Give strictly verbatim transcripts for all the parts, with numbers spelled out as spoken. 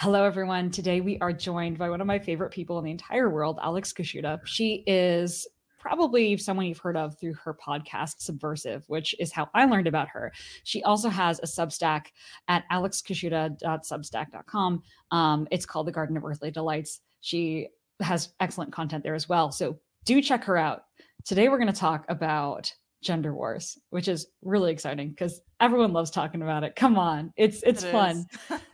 Hello, everyone. Today we are joined by one of my favorite people in the entire world, Alex Kashuta. She is probably someone you've heard of through her podcast, Subversive, which is how I learned about her. She also has a Substack at alex kashuta dot substack dot com. Um, it's called The Garden of Earthly Delights. She has excellent content there as well. So do check her out. Today we're going to talk about gender wars, which is really exciting because everyone loves talking about it. Come on, it's it's It fun.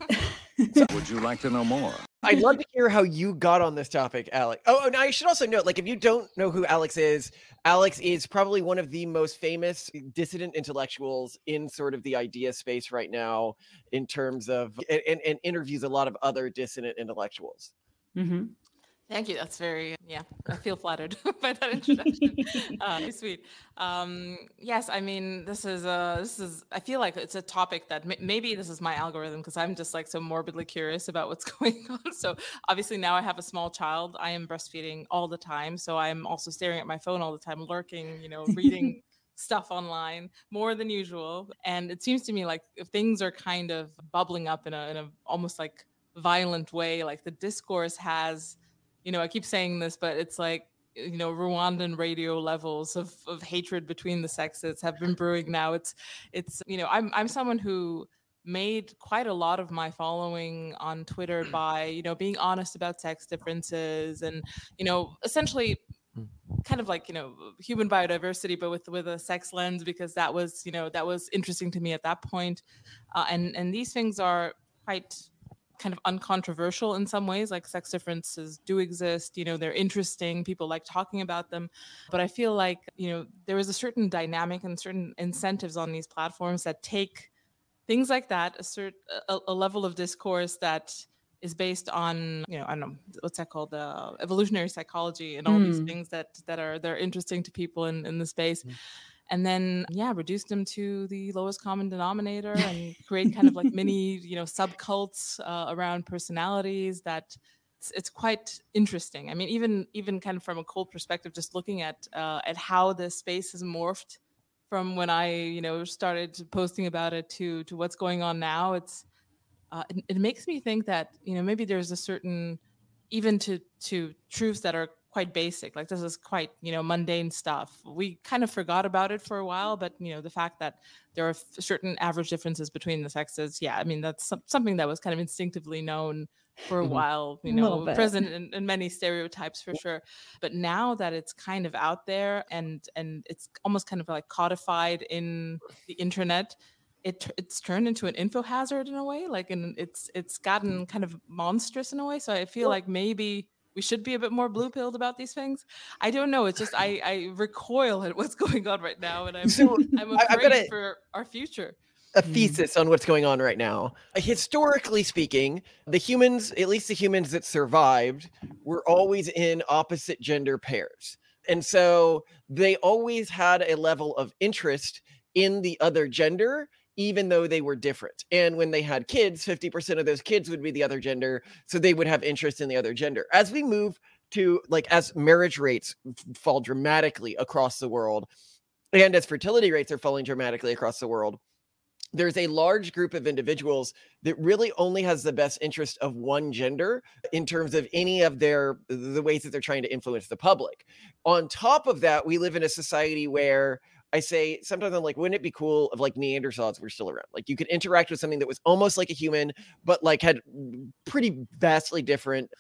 Would you like to know more? I'd love to hear how you got on this topic, Alex. Oh, and I should also note, like, if you don't know who Alex is, Alex is probably one of the most famous dissident intellectuals in sort of the idea space right now in terms of, and, and interviews a lot of other dissident intellectuals. Mm-hmm. Thank you. That's very, yeah, I feel flattered by that introduction. uh, sweet. Um, yes, I mean, this is, uh, this is, I feel like it's a topic that m- maybe this is my algorithm because I'm just like so morbidly curious about what's going on. So obviously now I have a small child. I am breastfeeding all the time. So I'm also staring at my phone all the time, lurking, you know, reading stuff online more than usual. And it seems to me like if things are kind of bubbling up in a, in a almost like violent way, like the discourse has, you know, I keep saying this, but it's like, you know, Rwandan radio levels of, of hatred between the sexes have been brewing now. It's, it's, you know, I'm, I'm someone who made quite a lot of my following on Twitter by, you know, being honest about sex differences and, you know, essentially kind of like, you know, human biodiversity, but with, with a sex lens, because that was, you know, that was interesting to me at that point. Uh, and, and these things are quite kind of uncontroversial in some ways, like sex differences do exist, you know, they're interesting, people like talking about them. But I feel like, you know, there is a certain dynamic and certain incentives on these platforms that take things like that, a certain a, a level of discourse that is based on, you know, I don't know, what's that called, uh, evolutionary psychology and all mm. these things that that are they're interesting to people in, in the space. Mm. And then, yeah, reduce them to the lowest common denominator and create kind of like mini, you know, subcults uh, around personalities that it's, it's quite interesting. I mean, even even kind of from a cold perspective, just looking at uh, at how this space has morphed from when I, you know, started posting about it to to what's going on now. It's uh, it, it makes me think that, you know, maybe there's a certain, even to to truths that are quite basic, like this is quite, you know, mundane stuff. We kind of forgot about it for a while, but, you know, the fact that there are f- certain average differences between the sexes, yeah, I mean, that's some, something that was kind of instinctively known for a mm-hmm. while, you know, present in, in many stereotypes for sure. But now that it's kind of out there and and it's almost kind of like codified in the internet, it it's turned into an info hazard in a way, like, and it's it's gotten kind of monstrous in a way. So I feel like maybe we should be a bit more blue-pilled about these things. I don't know. It's just I, I recoil at what's going on right now, and I'm so, I'm afraid I've got a, for our future. A thesis on what's going on right now. Historically speaking, the humans, at least the humans that survived, were always in opposite gender pairs. And so they always had a level of interest in the other gender, even though they were different. And when they had kids, fifty percent of those kids would be the other gender. So they would have interest in the other gender. As we move to, like, as marriage rates fall dramatically across the world, and as fertility rates are falling dramatically across the world, there's a large group of individuals that really only has the best interest of one gender in terms of any of their, the ways that they're trying to influence the public. On top of that, we live in a society where I say, sometimes I'm like, wouldn't it be cool if like Neanderthals were still around? Like you could interact with something that was almost like a human, but like had pretty vastly different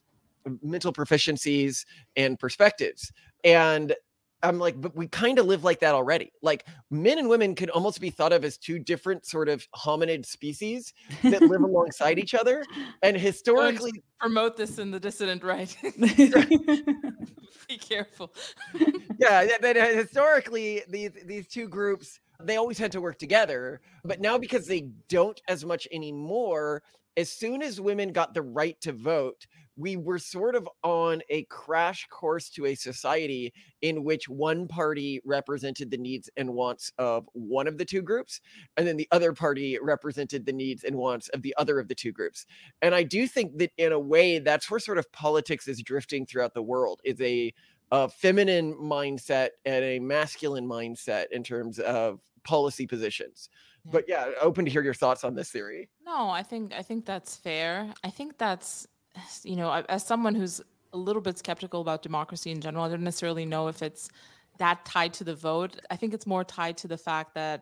mental proficiencies and perspectives. And I'm like, but we kind of live like that already. Like men and women could almost be thought of as two different sort of hominid species that live alongside each other. And historically, Don't promote this in the dissident right. Be careful. Yeah, that historically these these two groups, they always had to work together. But now because they don't as much anymore, as soon as women got the right to vote, we were sort of on a crash course to a society in which one party represented the needs and wants of one of the two groups, and then the other party represented the needs and wants of the other of the two groups. And I do think that in a way, that's where sort of politics is drifting throughout the world, is a, a feminine mindset and a masculine mindset in terms of policy positions. But yeah, open to hear your thoughts on this theory. No, I think I think that's fair. I think that's, you know, as someone who's a little bit skeptical about democracy in general, I don't necessarily know if it's that tied to the vote. I think it's more tied to the fact that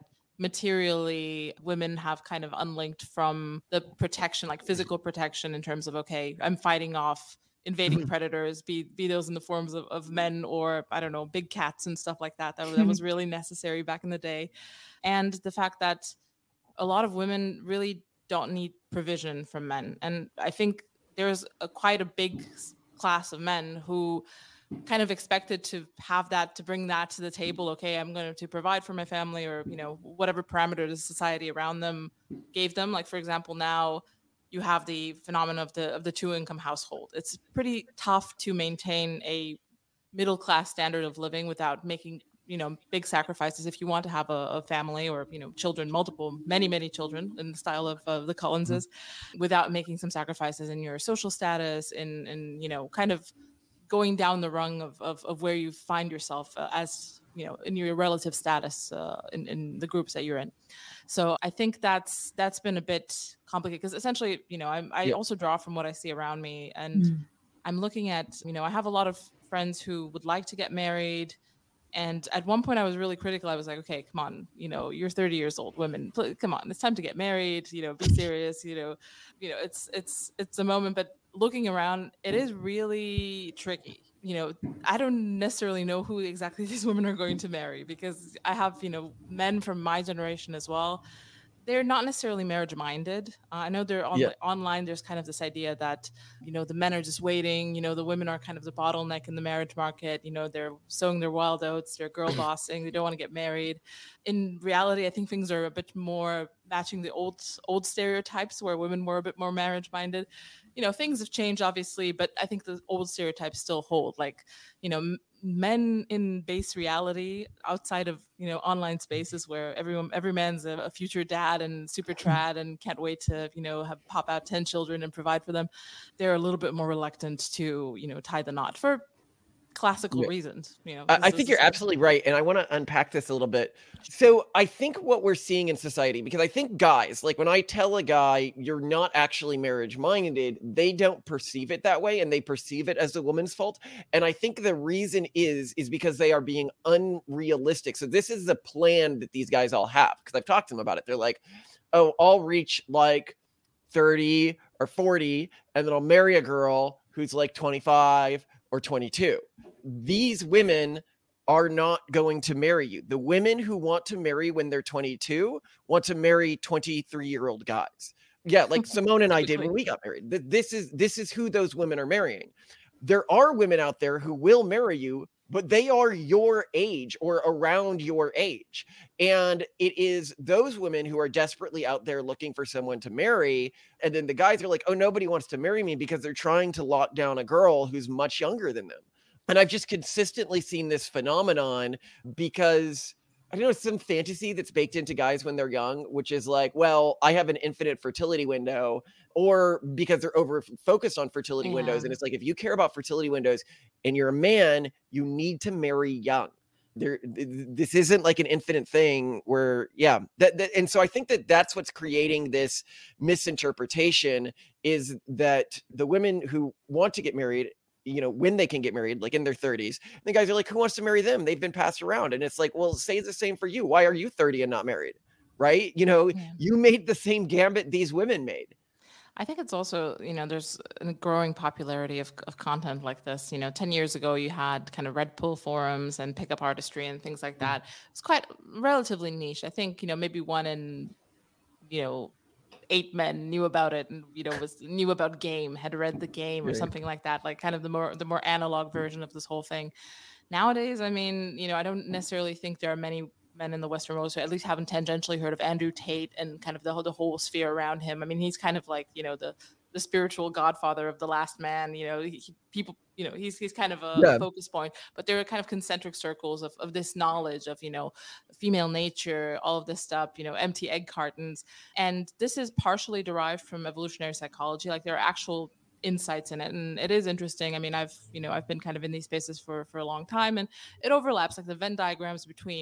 materially women have kind of unlinked from the protection, like physical protection, in terms of, okay, I'm fighting off invading predators, be be those in the forms of, of men or, I don't know, big cats and stuff like that. That, that was really necessary back in the day. And the fact that a lot of women really don't need provision from men. And I think there's a, quite a big class of men who kind of expected to have that, to bring that to the table. Okay, I'm going to provide for my family, or, you know, whatever parameter the society around them gave them. Like, for example, now you have the phenomenon of the of the two income household. It's pretty tough to maintain a middle class standard of living without making, you know, big sacrifices if you want to have a, a family, or, you know, children, multiple, many, many children in the style of, of the Collinses, mm-hmm. without making some sacrifices in your social status, in, in, you know, kind of going down the rung of, of, of where you find yourself uh, as, you know, in your relative status uh, in, in the groups that you're in. So I think that's, that's been a bit complicated, because essentially, you know, I, I yeah. also draw from what I see around me, and mm. I'm looking at, you know, I have a lot of friends who would like to get married. And at one point I was really critical. I was like, okay, come on, you know, you're thirty years old, women, please, come on, it's time to get married, you know, be serious, you know, you know, it's, it's, it's a moment. But looking around, it is really tricky. You know, I don't necessarily know who exactly these women are going to marry, because I have, you know, men from my generation as well. They're not necessarily marriage minded. Uh, I know they're on, yeah. online. There's kind of this idea that, you know, the men are just waiting. You know, the women are kind of the bottleneck in the marriage market. You know, they're sowing their wild oats. They're girl bossing. They don't want to get married. In reality, I think things are a bit more matching the old old stereotypes, where women were a bit more marriage minded. You know, things have changed, obviously, but I think the old stereotypes still hold. Like, you know, m- men in base reality, outside of, you know, online spaces where everyone, every man's a, a future dad and super trad and can't wait to, you know, have pop out ten children and provide for them. They're a little bit more reluctant to, you know, tie the knot for classical yeah. reasons. You know, I, I think you're absolutely right. And I want to unpack this a little bit. So I think what we're seeing in society, because I think guys, like when I tell a guy you're not actually marriage minded, they don't perceive it that way, and they perceive it as a woman's fault. And I think the reason is, is because they are being unrealistic. So this is the plan that these guys all have, because I've talked to them about it. They're like, oh, I'll reach like thirty or forty, and then I'll marry a girl who's like twenty-five or twenty-two. These women are not going to marry you. The women who want to marry when they're twenty-two want to marry twenty-three year old guys. Yeah. Like Simone and I did when we got married. This is, this is who those women are marrying. There are women out there who will marry you, but they are your age or around your age. And it is those women who are desperately out there looking for someone to marry. And then the guys are like, oh, nobody wants to marry me, because they're trying to lock down a girl who's much younger than them. And I've just consistently seen this phenomenon, because I don't know, some fantasy that's baked into guys when they're young, which is like, well, I have an infinite fertility window, or because they're over focused on fertility yeah. windows. And it's like, if you care about fertility windows and you're a man, you need to marry young. There, this isn't like an infinite thing where, yeah. That, that, and so I think that that's what's creating this misinterpretation, is that the women who want to get married, you know, when they can get married, like in their thirties, the guys are like, who wants to marry them? They've been passed around. And it's like, well, say the same for you. Why are you thirty and not married? Right? You know, yeah. you made the same gambit these women made. I think it's also, you know, there's a growing popularity of, of content like this. You know, ten years ago, you had kind of Red Pill forums and pickup artistry and things like that. It's quite relatively niche. I think, you know, maybe one in, you know, eight men knew about it, and, you know, was knew about Game, had read the Game or right. something like that, like kind of the more the more analog version of this whole thing. Nowadays, I mean, you know, I don't necessarily think there are many men in the Western world who at least haven't tangentially heard of Andrew Tate and kind of the whole, the whole sphere around him. I mean, he's kind of like, you know, the the spiritual godfather of The Last Man. You know, he, he, people, you know, he's he's kind of a yeah. focus point, but there are kind of concentric circles of, of this knowledge of, you know, female nature, all of this stuff, you know, empty egg cartons. And this is partially derived from evolutionary psychology. Like, there are actual insights in it, and it is interesting. I mean, I've, you know, I've been kind of in these spaces for, for a long time, and it overlaps, like the Venn diagrams between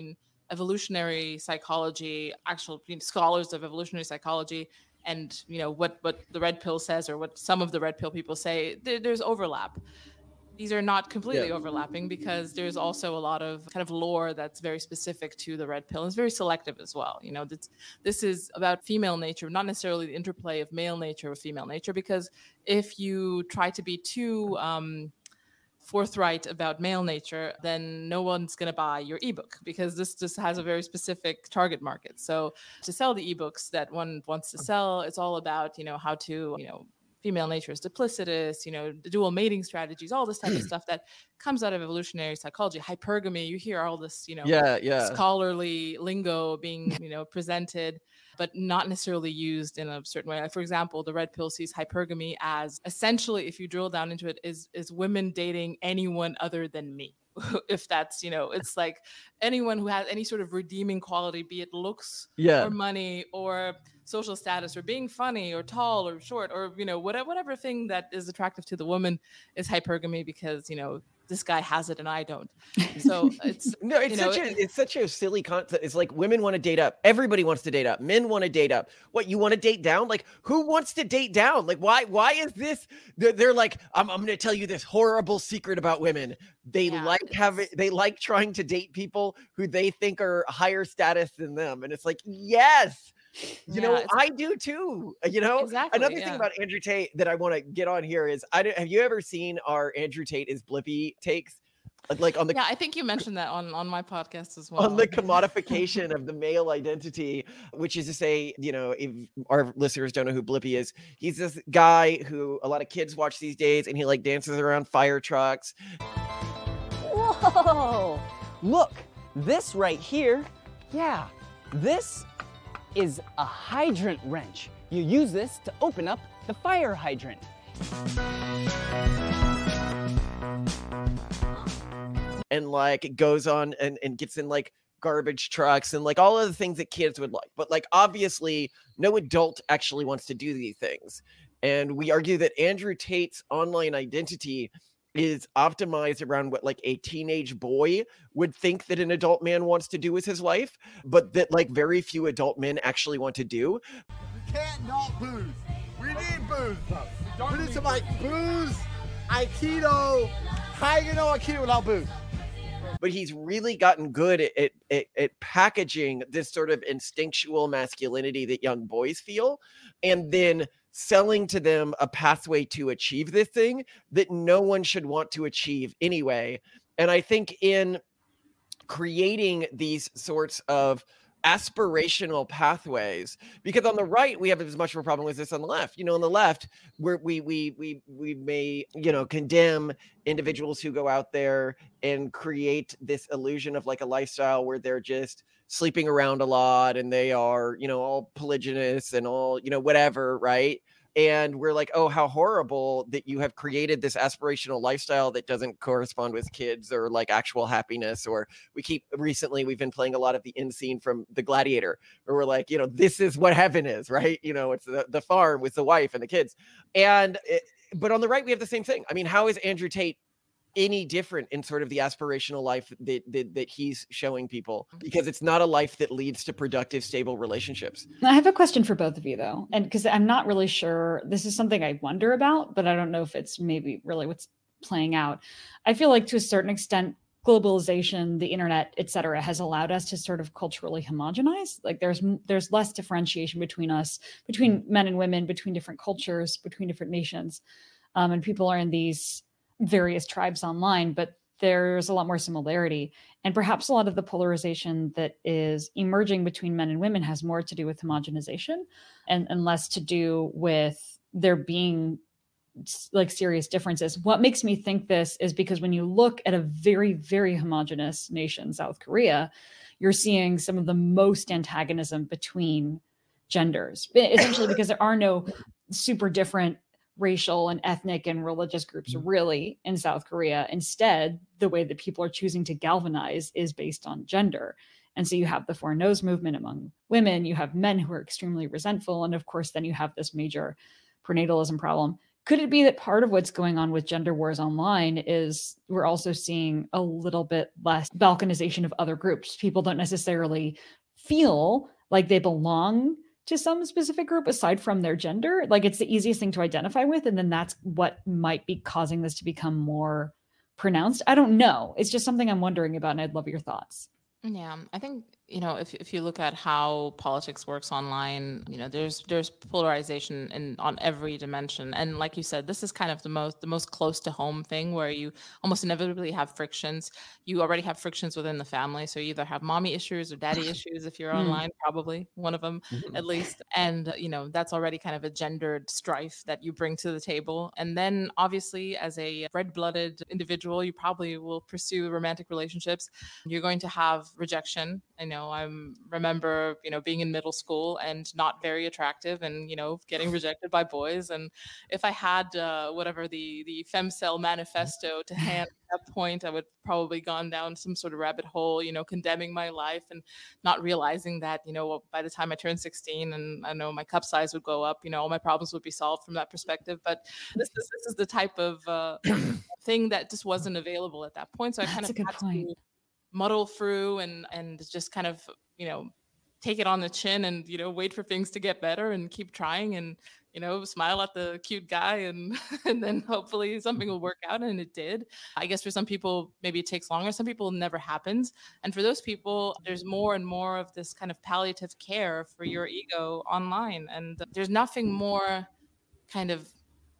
evolutionary psychology, actual you know, scholars of evolutionary psychology, and you know what what the red pill says, or what some of the red pill people say, there, there's overlap. These are not completely Yeah. overlapping, because there's also a lot of kind of lore that's very specific to the red pill. It's very selective as well. You know, this, this is about female nature, not necessarily the interplay of male nature with female nature, because if you try to be too um, forthright about male nature, then no one's going to buy your ebook, because this just has a very specific target market. So to sell the ebooks that one wants to sell, it's all about, you know, how to, you know, female nature is duplicitous, you know, the dual mating strategies, all this type of stuff that comes out of evolutionary psychology. Hypergamy, you hear all this, you know, Yeah, yeah. scholarly lingo being, you know, presented, but not necessarily used in a certain way. Like, for example, the red pill sees hypergamy as essentially, if you drill down into it, is is women dating anyone other than me. If that's, you know, it's like anyone who has any sort of redeeming quality, be it looks Yeah. or money or social status or being funny or tall or short or, you know, whatever, whatever thing that is attractive to the woman is hypergamy, because, you know, this guy has it and I don't. So it's No, it's you know, such a it- it's such a silly concept. It's like women want to date up. Everybody wants to date up. Men want to date up. What, you want to date down? Like, who wants to date down? Like, why why is this? They're, they're like, I'm I'm going to tell you this horrible secret about women. They Yeah, like having it's- they like trying to date people who they think are higher status than them. And it's like, yes. You Yeah, know, it's- I do too. uh, You know, Exactly, another thing yeah. about Andrew Tate that I want to get on here is, I don't, have you ever seen our Andrew Tate is Blippy takes? Like on the yeah, I think you mentioned that on on my podcast as well. on the commodification of the male identity, which is to say, you know, if our listeners don't know who Blippy is, he's this guy who a lot of kids watch these days, and he like dances around fire trucks. Whoa! Look, this right here, yeah, this is a hydrant wrench. You use this to open up the fire hydrant. And like it goes on and, and gets in like garbage trucks and like all of the things that kids would like. But like obviously no adult actually wants to do these things. And we argue that Andrew Tate's online identity is optimized around what like a teenage boy would think that an adult man wants to do with his life, but that like very few adult men actually want to do. We can't not booze. We need booze. We need some like booze, Aikido. How you know Aikido without booze? But he's really gotten good at, at, at, at packaging this sort of instinctual masculinity that young boys feel, and then selling to them a pathway to achieve this thing that no one should want to achieve anyway. And I think in creating these sorts of aspirational pathways, because on the right we have as much of a problem with this on the left. You know, on the left where we we we we may, you know, condemn individuals who go out there and create this illusion of like a lifestyle where they're just sleeping around a lot and they are, you know, all polygynous and all, you know, whatever, right? And we're like, oh, how horrible that you have created this aspirational lifestyle that doesn't correspond with kids or like actual happiness. Or we keep recently, we've been playing a lot of the end scene from The Gladiator, where we're like, you know, this is what heaven is, right? You know, it's the, the farm with the wife and the kids. And, it, but on the right, we have the same thing. I mean, how is Andrew Tate any different in sort of the aspirational life that, that that he's showing people? Because it's not a life that leads to productive, stable relationships. I have a question for both of you though, and because I'm not really sure, this is something I wonder about, but I don't know if it's maybe really what's playing out. I feel like to a certain extent, globalization, the internet, et cetera, has allowed us to sort of culturally homogenize. Like there's there's less differentiation between us, between men and women, between different cultures, between different nations, um, and people are in these various tribes online, but there's a lot more similarity. And perhaps a lot of the polarization that is emerging between men and women has more to do with homogenization and, and less to do with there being like serious differences. What makes me think this is because when you look at a very, very homogenous nation, South Korea, you're seeing some of the most antagonism between genders, essentially because there are no super different racial and ethnic and religious groups really in South Korea. Instead, the way that people are choosing to galvanize is based on gender. And so you have the four no's movement among women, you have men who are extremely resentful. And of course, then you have this major prenatalism problem. could it be that part of what's going on with gender wars online is we're also seeing a little bit less balkanization of other groups? People don't necessarily feel like they belong to some specific group aside from their gender. Like it's the easiest thing to identify with. And then that's what might be causing this to become more pronounced. I don't know. It's just something I'm wondering about, and I'd love your thoughts. Yeah, I think, you know, if if you look at how politics works online, you know, there's there's polarization in on every dimension. And like you said, this is kind of the most the most close to home thing where you almost inevitably have frictions. You already have frictions within the family. So you either have mommy issues or daddy issues if you're Mm. online, probably one of them at least. And, uh, you know, that's already kind of a gendered strife that you bring to the table. And then obviously, as a red-blooded individual, you probably will pursue romantic relationships. You're going to have rejection. I know I remember, you know, being in middle school and not very attractive and, you know, getting rejected by boys. And if I had uh, whatever the, the Femcel manifesto to hand at that point, I would probably gone down some sort of rabbit hole, you know, condemning my life and not realizing that, you know, by the time I turned sixteen and I know my cup size would go up, you know, all my problems would be solved from that perspective. But this is, this is the type of uh, thing that just wasn't available at that point. So I kind That's of a good had point. to muddle through and and just kind of, you know, take it on the chin and, you know, wait for things to get better and keep trying and, you know, smile at the cute guy and and then hopefully something will work out. And it did. I guess for some people maybe it takes longer, some people it never happens, and for those people there's more and more of this kind of palliative care for your ego online, and there's nothing more kind of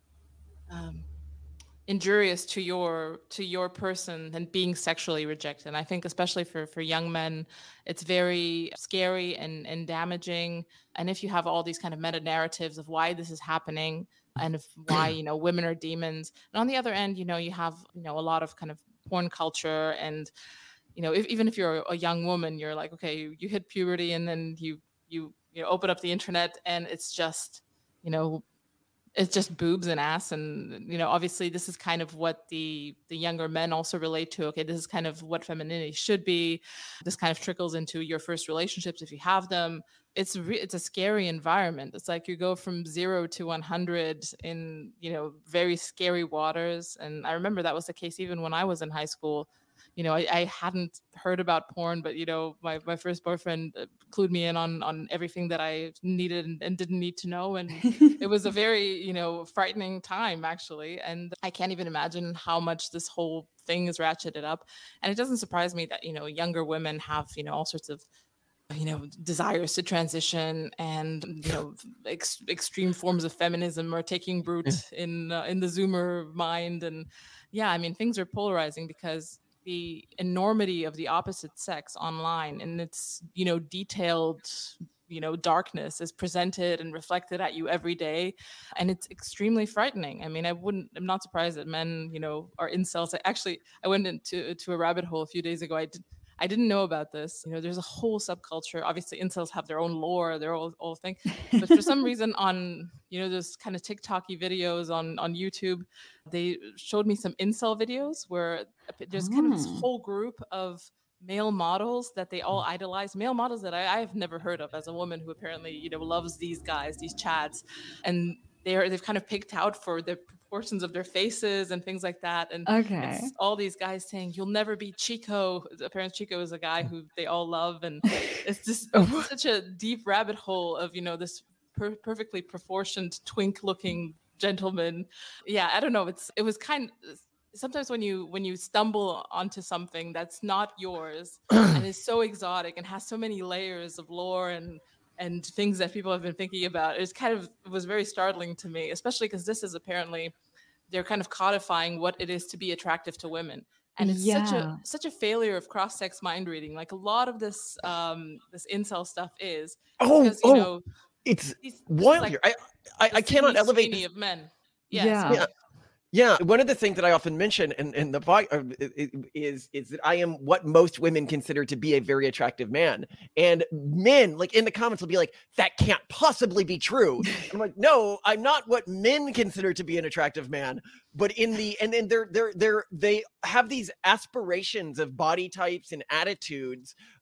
um injurious to your to your person than being sexually rejected. And I think especially for for young men, it's very scary and and damaging. And if you have all these kind of meta narratives of why this is happening and if why, you know, women are demons, and on the other end, you know, you have, you know, a lot of kind of porn culture. And, you know, if, even if you're a young woman, you're like, okay, you, you hit puberty and then you you you know, open up the internet and it's just, you know, it's just boobs and ass. And, you know, obviously this is kind of what the the younger men also relate to. Okay, this is kind of what femininity should be. This kind of trickles into your first relationships if you have them. It's re- it's a scary environment. It's like you go from zero to one hundred in, you know, very scary waters. And I remember that was the case even when I was in high school. You know, I, I hadn't heard about porn, but, you know, my, my first boyfriend uh, clued me in on on everything that I needed and, and didn't need to know. And it was a very, you know, frightening time, actually. And I can't even imagine how much this whole thing is ratcheted up. And it doesn't surprise me that, you know, younger women have, you know, all sorts of, you know, desires to transition and, you know, ex- extreme forms of feminism are taking root in uh, in the Zoomer mind. And yeah, I mean, things are polarizing because the enormity of the opposite sex online and its, you know, detailed, you know, darkness is presented and reflected at you every day. And it's extremely frightening. I mean, I wouldn't, I'm not surprised that men, you know, are incels. I actually, I went into to a rabbit hole a few days ago. I did, I didn't know about this. You know, there's a whole subculture. Obviously, incels have their own lore, their own, own thing. But for some reason on, you know, those kind of TikTok-y videos on, on YouTube, they showed me some incel videos where there's kind of this Mm. whole group of male models that they all idolize, male models that I, I've never heard of as a woman who apparently, you know, loves these guys, these chads. And they're, they've kind of picked out for the proportions of their faces and things like that. And Okay. it's all these guys saying, you'll never be Chico. Apparently Chico is a guy who they all love. And it's just it's such a deep rabbit hole of, you know, this per- perfectly proportioned twink looking gentleman. Yeah, I don't know. It's, it was kind of, sometimes when you when you stumble onto something that's not yours and is so exotic and has so many layers of lore and and things that people have been thinking about, it's kind of, it was very startling to me, especially because this is apparently, they're kind of codifying what it is to be attractive to women. And it's such Yeah. a such a failure of cross-sex mind reading. Like a lot of this um this incel stuff is Oh, because, you oh, know, it's these, this is wild like here. I, I, the I cannot Sidney elevate Sweeney this. of men. Yeah, Yeah. sorry. Yeah. Yeah, one of the things that I often mention in, in the pod uh, i- i- is is that I am what most women consider to be a very attractive man, and men like in the comments will be like, "That can't possibly be true." And I'm like, "No, I'm not what men consider to be an attractive man." But in the and then they're they're they're they have these aspirations of body types and attitudes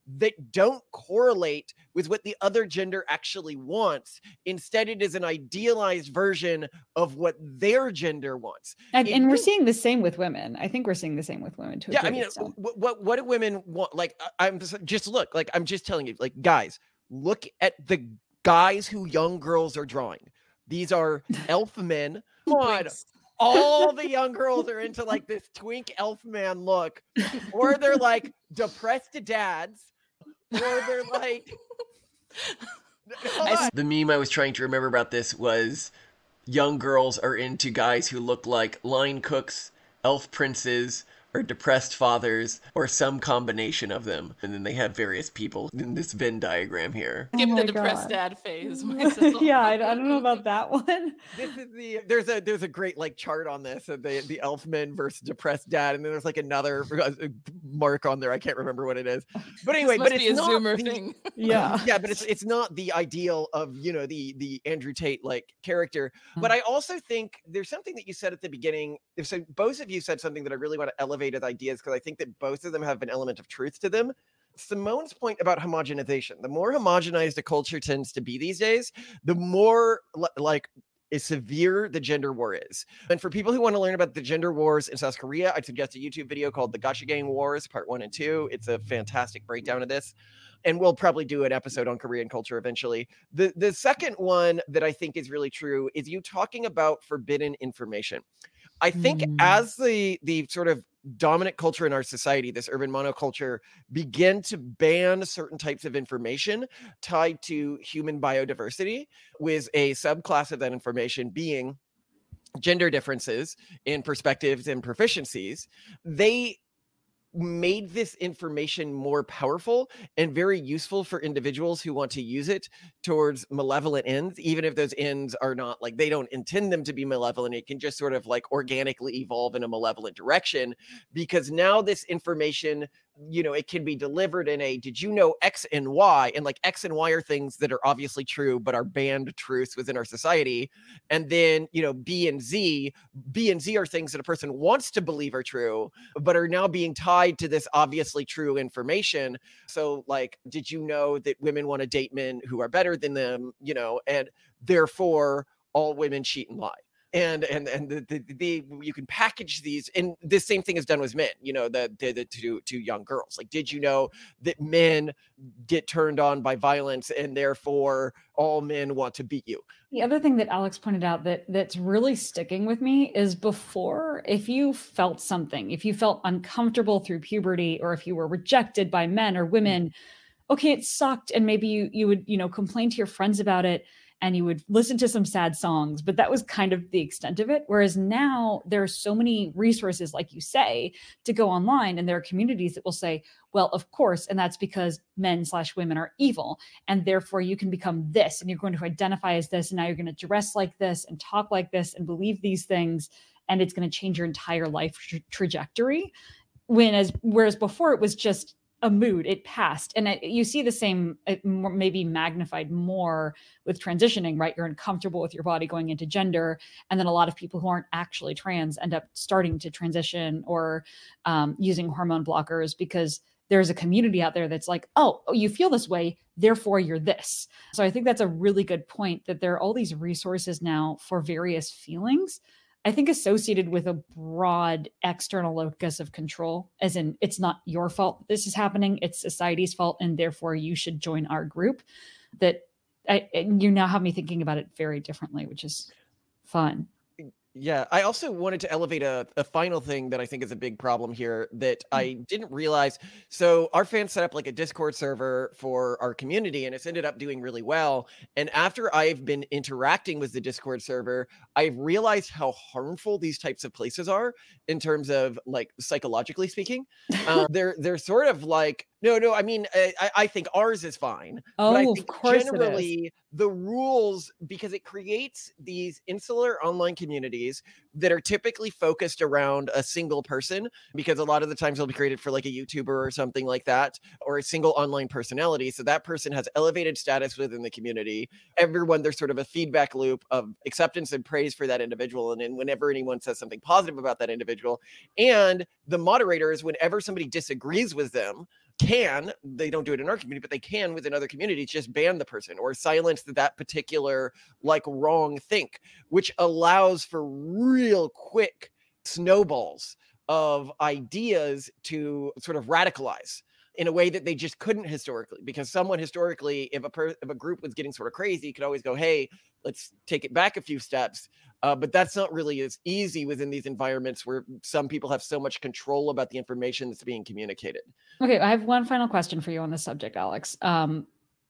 that don't correlate with what the other gender actually wants. Instead, it is an idealized version of what their gender wants. And, It- and we're seeing the same with women. I think we're seeing the same with women too. yeah, I mean, what, what what do women want? Like, I- I'm just, just look, like, I'm just telling you, like, guys, look at the guys who young girls are drawing. These are elf men. Come on. Twinks. All the young girls are into like this twink elf man look, or they're like depressed dads, or they're like. Hold on. The meme I was trying to remember about this was young girls are into guys who look like line cooks, elf princes, or depressed fathers, or some combination of them. And then they have various people in this Venn diagram here. Skip Oh the my depressed God. dad phase. myself. yeah, I, I don't know about that one. This is the there's a there's a great like chart on this of the the elf men versus depressed dad, and then there's like another uh, mark on there. I can't remember what it is. But anyway, This must but be it's a not Zoomer the- thing. Yeah. yeah, but it's it's not the ideal of, you know, the the Andrew Tate like character. Mm. But I also think there's something that you said at the beginning. So both of you said something that I really want to elevate as ideas, because I think that both of them have an element of truth to them. Simone's point about homogenization. The more homogenized a culture tends to be these days, the more li- like is severe the gender war is. And for people who want to learn about the gender wars in South Korea, I'd suggest a YouTube video called The Gacha Gang Wars, part one and two. It's a fantastic breakdown of this. And we'll probably do an episode on Korean culture eventually. The the second one that I think is really true is you talking about forbidden information. I think Mm. as the the sort of dominant culture in our society, this urban monoculture, begin to ban certain types of information tied to human biodiversity, with a subclass of that information being gender differences in perspectives and proficiencies, they made this information more powerful and very useful for individuals who want to use it towards malevolent ends, even if those ends are not like, they don't intend them to be malevolent. It can just sort of like organically evolve in a malevolent direction, because now this information, you know, it can be delivered in a, did you know X and Y? And like X and Y are things that are obviously true, but are banned truths within our society. And then, you know, B and Z, B and Z are things that a person wants to believe are true, but are now being tied to this obviously true information. So like, did you know that women want to date men who are better than them, you know, and therefore all women cheat and lie. And and and the, the, the you can package these, and this same thing is done with men, you know, the, the, the to to young girls. Like, did you know that men get turned on by violence, and therefore all men want to beat you? The other thing that Alex pointed out that that's really sticking with me is, before, if you felt something, if you felt uncomfortable through puberty, or if you were rejected by men or women, okay, it sucked, and maybe you you would, you know, complain to your friends about it, and you would listen to some sad songs, but that was kind of the extent of it. Whereas now there are so many resources, like you say, to go online, and there are communities that will say, well, of course, and that's because men slash women are evil, and therefore you can become this, and you're going to identify as this, and now you're going to dress like this and talk like this and believe these things, and it's going to change your entire life tra- trajectory. When as whereas before it was just a mood, it passed. And it, you see the same, it more, maybe magnified more with transitioning, right? You're uncomfortable with your body going into gender. And then a lot of people who aren't actually trans end up starting to transition, or um, using hormone blockers, because there's a community out there that's like, oh, you feel this way, therefore you're this. So I think that's a really good point, that there are all these resources now for various feelings, I think associated with a broad external locus of control, as in, it's not your fault this is happening, it's society's fault, and therefore you should join our group. That I, you now have me thinking about it very differently, which is fun. Yeah, I also wanted to elevate a, a final thing that I think is a big problem here that I didn't realize. So our fans set up like a Discord server for our community, and it's ended up doing really well. And after I've been interacting with the Discord server, I've realized how harmful these types of places are in terms of like psychologically speaking. Um, they're they're sort of like, no, no, I mean, I, I think ours is fine. Oh, but I of think course it is. generally the rules, because it creates these insular online communities that are typically focused around a single person, because a lot of the times they'll be created for like a YouTuber or something like that, or a single online personality. So that person has elevated status within the community. Everyone, there's sort of a feedback loop of acceptance and praise for that individual. And then whenever anyone says something positive about that individual, and the moderators, whenever somebody disagrees with them, can, they don't do it in our community, but they can within other communities just ban the person or silence that particular like wrong think, which allows for real quick snowballs of ideas to sort of radicalize in a way that they just couldn't historically, because someone historically, if a per, if a group was getting sort of crazy, could always go, hey, let's take it back a few steps. Uh, but that's not really as easy within these environments where some people have so much control about the information that's being communicated. Okay, I have one final question for you on this subject, Alex. Um,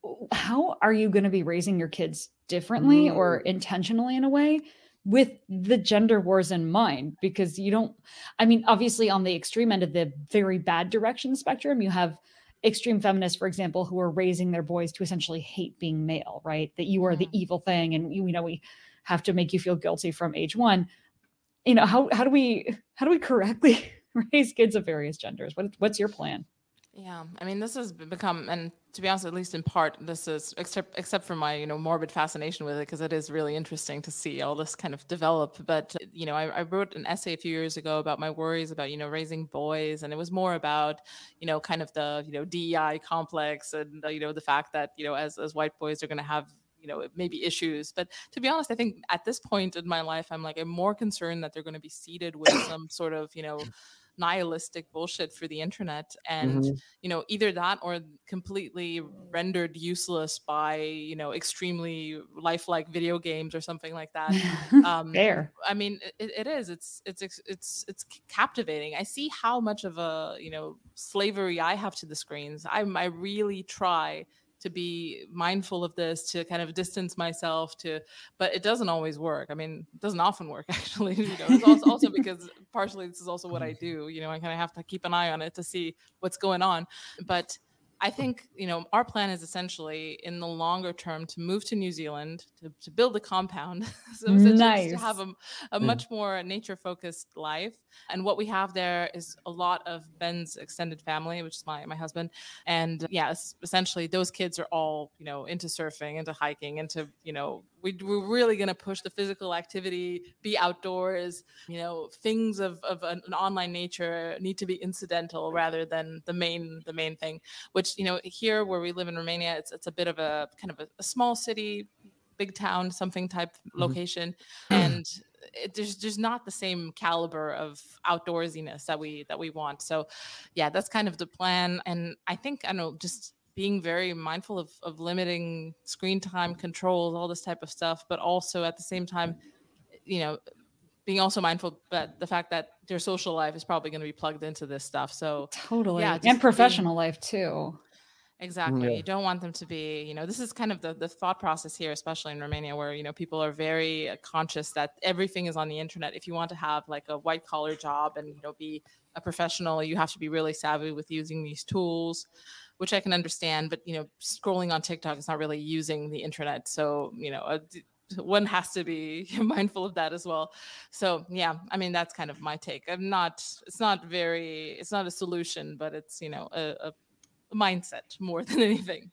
how are you going to be raising your kids differently mm. or intentionally in a way with the gender wars in mind? Because you don't, I mean, obviously on the extreme end of the very bad direction spectrum, you have extreme feminists, for example, who are raising their boys to essentially hate being male, right? That you are the evil thing. And you, you know, we have to make you feel guilty from age one. You know, how, how do we, how do we correctly raise kids of various genders? What, what's your plan? Yeah, I mean, this has become, and to be honest, at least in part, this is, except except for my, you know, morbid fascination with it, because it is really interesting to see all this kind of develop. But, you know, I, I wrote an essay a few years ago about my worries about, you know, raising boys. And it was more about, you know, kind of the, you know, D E I complex and, uh, you know, the fact that, you know, as, as white boys are going to have, you know, maybe issues. But to be honest, I think at this point in my life, I'm like, I'm more concerned that they're going to be seeded with some sort of, you know, nihilistic bullshit for the internet, and mm-hmm. you know, either that or completely rendered useless by, you know, extremely lifelike video games or something like that. Um Fair. I mean, it, it is it's it's it's it's captivating. I see how much of a, you know, slavery I have to the screens. I I really try to be mindful of this, to kind of distance myself to, but it doesn't always work. I mean, it doesn't often work, actually. You know, it's also, also because partially this is also what I do. You know, I kind of have to keep an eye on it to see what's going on. But I think, you know, our plan is essentially in the longer term to move to New Zealand, to, to build a compound. So nice. To have a, a much more nature focused life. And what we have there is a lot of Ben's extended family, which is my, my husband. And yeah, essentially those kids are all, you know, into surfing, into hiking, into, you know, we, we're really going to push the physical activity, be outdoors. You know, things of, of an, an online nature need to be incidental rather than the main the main thing. Which, you know, here where we live in Romania, it's it's a bit of a kind of a, a small city, big town, something type mm-hmm. location, and it, there's just not the same caliber of outdoorsiness that we that we want. So, yeah, that's kind of the plan. And I think I don't know just. being very mindful of, of limiting screen time controls, all this type of stuff, but also at the same time, you know, being also mindful that the fact that their social life is probably going to be plugged into this stuff. So totally. Yeah, and professional being, life too. Exactly. Yeah. You don't want them to be, you know, this is kind of the, the thought process here, especially in Romania, where, you know, people are very conscious that everything is on the internet. If you want to have like a white collar job and, you know, be a professional, you have to be really savvy with using these tools, which I can understand, but, you know, scrolling on TikTok is not really using the internet. So, you know, a, one has to be mindful of that as well. So, yeah, I mean, that's kind of my take. I'm not, it's not very, it's not a solution, but it's, you know, a, a mindset more than anything.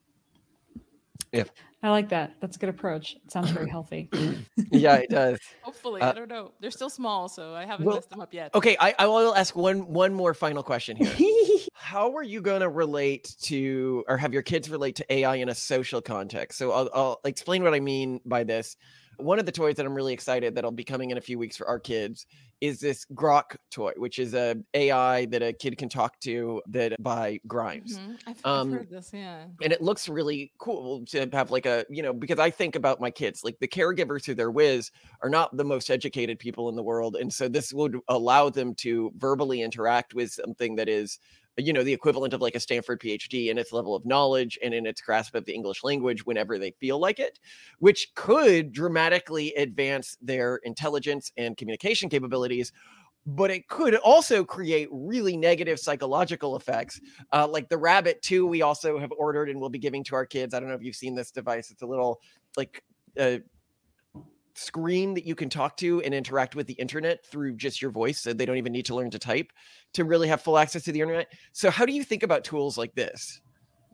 Yeah. I like that. That's a good approach. It sounds very healthy. Yeah, it does. Hopefully. Uh, I don't know. They're still small, so I haven't well, messed them up yet. Okay, I, I will ask one one more final question here. How are you going to relate to, or have your kids relate to A I in a social context? So I'll, I'll explain what I mean by this. One of the toys that I'm really excited that'll be coming in a few weeks for our kids is this Grok toy, which is a A I that a kid can talk to that by Grimes. Mm-hmm. I've, um, I've heard this, yeah. And it looks really cool to have like a, you know, because I think about my kids, like the caregivers through their whiz are not the most educated people in the world. And so this would allow them to verbally interact with something that is, you know, the equivalent of like a Stanford PhD in its level of knowledge and in its grasp of the English language whenever they feel like it, which could dramatically advance their intelligence and communication capabilities. But it could also create really negative psychological effects. Uh, like the Rabbit two, we also have ordered and will be giving to our kids. I don't know if you've seen this device. It's a little like uh, screen that you can talk to and interact with the internet through just your voice. So they don't even need to learn to type to really have full access to the internet. So how do you think about tools like this?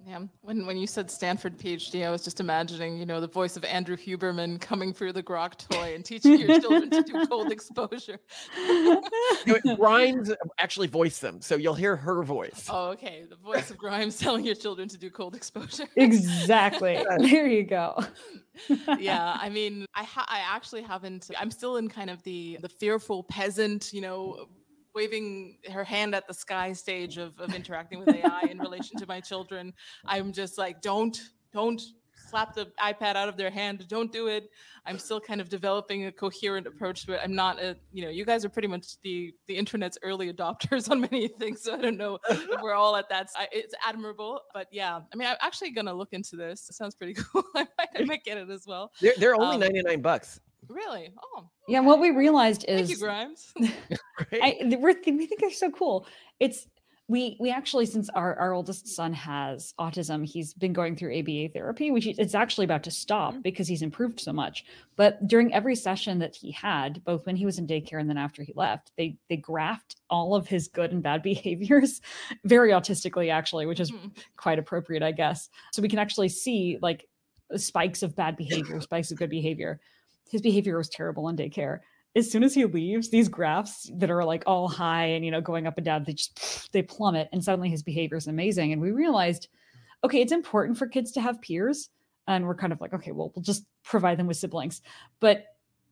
Yeah, when when you said Stanford PhD, I was just imagining, you know, the voice of Andrew Huberman coming through the grok toy and teaching your children to do cold exposure. No, Grimes actually voiced them, so you'll hear her voice. Oh, okay. The voice of Grimes telling your children to do cold exposure. Exactly. There you go. Yeah, I mean, I ha- I actually haven't. I'm still in kind of the the fearful peasant, you know, waving her hand at the sky stage of, of interacting with A I in relation to my children. I'm just like, don't, don't slap the iPad out of their hand. Don't do it. I'm still kind of developing a coherent approach to it. I'm not a, you know, you guys are pretty much the, the internet's early adopters on many things. So I don't know if we're all at that. I, it's admirable, but yeah, I mean, I'm actually going to look into this. It sounds pretty cool. I might, I might get it as well. They're, they're only Um, ninety-nine bucks. Really? Oh, Yeah, what we okay. realized Thank is you, Grimes. I, th- we're th- we think they're so cool. It's we we actually, since our, our oldest son has autism, he's been going through A B A therapy, which he- it's actually about to stop because he's improved so much. But during every session that he had, both when he was in daycare and then after he left, they they graphed all of his good and bad behaviors, very autistically actually, which is Mhm. quite appropriate, I guess. So we can actually see like spikes of bad behavior, spikes of good behavior. His behavior was terrible in daycare. As soon as he leaves, these graphs that are like all high and, you know, going up and down, they just, they plummet, and suddenly his behavior is amazing. And we realized, okay, it's important for kids to have peers. And we're kind of like, okay, well, we'll just provide them with siblings. But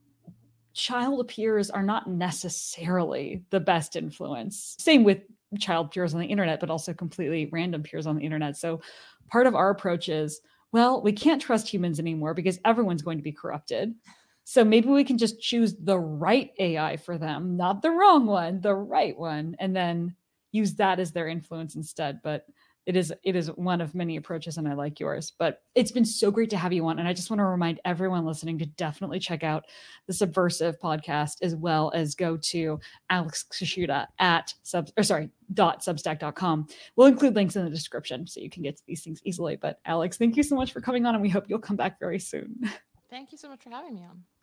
child peers are not necessarily the best influence. Same with child peers on the internet, but also completely random peers on the internet. So part of our approach is, well, we can't trust humans anymore because everyone's going to be corrupted. So maybe we can just choose the right A I for them, not the wrong one, the right one, and then use that as their influence instead. But it is it is one of many approaches, and I like yours. But it's been so great to have you on. And I just want to remind everyone listening to definitely check out the Subversive podcast, as well as go to Alex Kashuda at sub or sorry, dot substack dot com. We'll include links in the description so you can get to these things easily. But Alex, thank you so much for coming on, and we hope you'll come back very soon. Thank you so much for having me on.